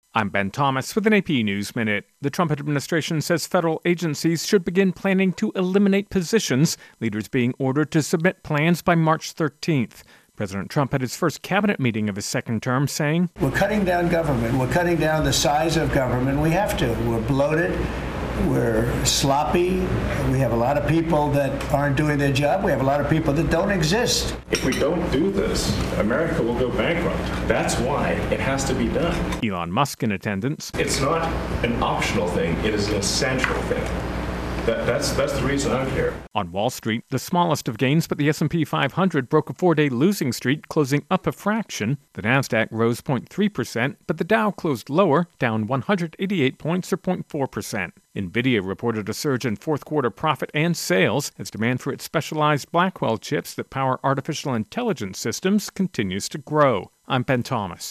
I'm Ben Thomas with an AP News Minute. The Trump administration says federal agencies should begin planning to eliminate positions, leaders being ordered to submit plans by March 13th. President Trump had his first cabinet meeting of his second term saying, "We're cutting down government. We're cutting down the size of government. We have to. We're bloated. We're sloppy. We have a lot of people that aren't doing their job. We have a lot of people that don't exist. If we don't do this, America will go bankrupt. That's why it has to be done." Elon Musk in attendance. It's not an optional thing. It is an essential thing. That's the reason I'm here. On Wall Street, the smallest of gains, but the S&P 500 broke a four-day losing streak, closing up a fraction. The Nasdaq rose 0.3%, but the Dow closed lower, down 188 points or 0.4%. NVIDIA reported a surge in fourth-quarter profit and sales as demand for its specialized Blackwell chips that power artificial intelligence systems continues to grow. I'm Ben Thomas.